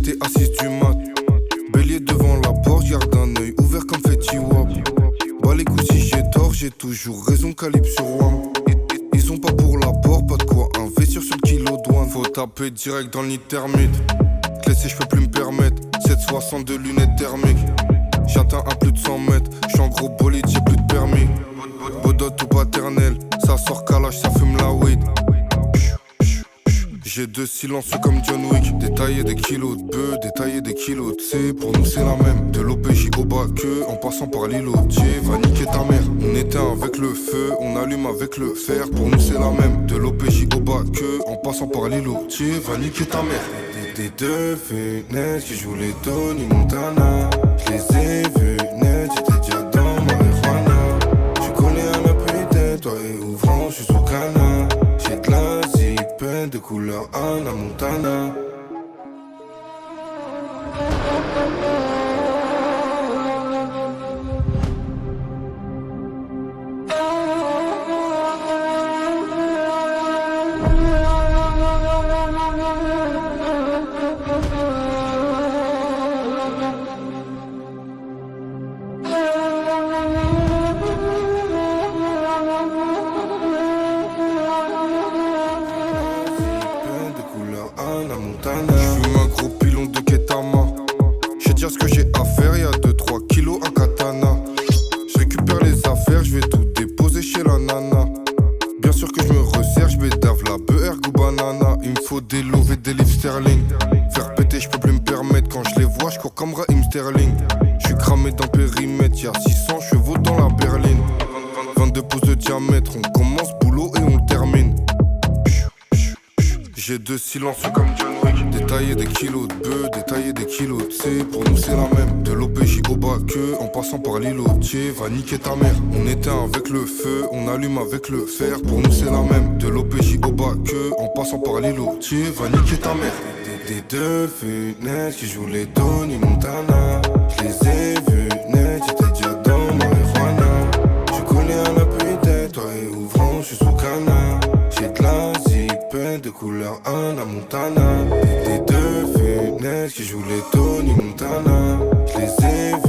j'étais assise du mat. Bélier devant la porte, garde un œil ouvert comme Fetty Wap. Bah les couilles si j'ai tort, j'ai toujours raison, calibre sur WAM. Ils ont pas pour l'apport, pas de quoi investir sur le kilo douane. Faut taper direct dans le nid thermite. Clé, je peux plus me permettre. 762 lunettes thermiques. J'atteins à plus de 100 mètres. J'suis en gros bolide, j'ai plus de permis. Bodot ou paternel, ça sort calage, ça fume la weed. J'ai deux silencieux comme John Wick. Détailler des kilos de bœuf, détailler des kilos de C. Pour nous c'est la même. De l'OPJ au bas que, en passant par l'îlotier. Va niquer ta mère. On éteint avec le feu, on allume avec le fer. Pour nous c'est la même. De l'OPJ au bas que, en passant par l'îlotier. Va niquer ta mère. Des deux fenêtres qui jouent les Tony Montana. Je les ai vus net, j'étais déjà dans marijuana. Tu connais à la putain, toi et ouvrant, je suis sous canard. J'ai de la zipette de couleur Anna Montana. J'fume un gros pilon de Ketama. J'sais dire ce que j'ai à faire, y'a 2-3 kilos à katana. J'récupère les affaires, j'vais tout déposer chez la nana. Bien sûr que j'me resserre, j'bédave la beurre ou banana. Il me faut des loaves et des livres sterling. Faire péter, j'peux plus me permettre. Quand je les vois, j'cours comme Raheem Sterling. J'suis cramé dans le périmètre, y'a 600 chevaux dans la berline. 22 pouces de diamètre, on commence boulot et on le termine. J'ai deux silencieux comme John Wick. Détailler des kilos de bœuf, détailler des kilos de C. Pour nous c'est la même. De l'OPJ au bas que, en passant par l'îlotier. Va niquer ta mère. On éteint avec le feu, on allume avec le fer. Pour nous c'est la même. De l'OPJ au bas que, en passant par l'îlotier. Va niquer ta mère. Des deux fenêtres qui jouent les Tony Montana. Je les ai vus net, j'étais déjà dans marijuana. Tu connais à la putain, toi et ouvrant, je suis sous canard. J'ai de la zipette de couleur Anna Montana. Des deux fenêtres qui jouent les Tony Montana. Je les ai vus